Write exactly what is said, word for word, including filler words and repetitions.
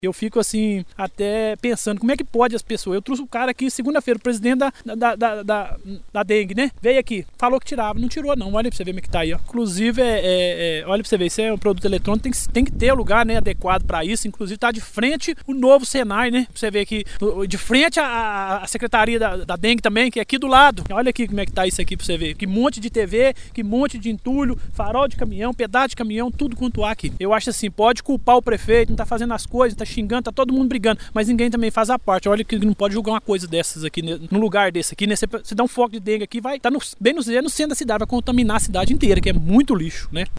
Eu fico assim, até pensando, como é que pode as pessoas... Eu trouxe um cara aqui, segunda-feira, o presidente da, da, da, da, da dengue, né? Veio aqui, falou que tirava, não tirou não, olha pra você ver como é que tá aí, ó. Inclusive, é, é, é, olha pra você ver, isso é um produto eletrônico, tem que, tem que ter lugar, né, adequado pra isso. Inclusive, tá de frente o novo Senai, né? Pra você ver aqui, de frente a, a Secretaria da, da Dengue também, que é aqui do lado. Olha aqui como é que tá isso aqui pra você ver. Que monte de T V, que monte de entulho, farol de caminhão, pedaço de caminhão, tudo quanto há aqui. Eu acho assim, pode culpar o prefeito, não tá fazendo as coisas, tá xingando, tá todo mundo brigando, mas ninguém também faz a parte. Olha que não pode julgar uma coisa dessas aqui, num lugar desse aqui, né? Você, você dá um foco de dengue aqui, vai tá no, bem no, no centro da cidade, vai contaminar a cidade inteira, que é muito lixo, né?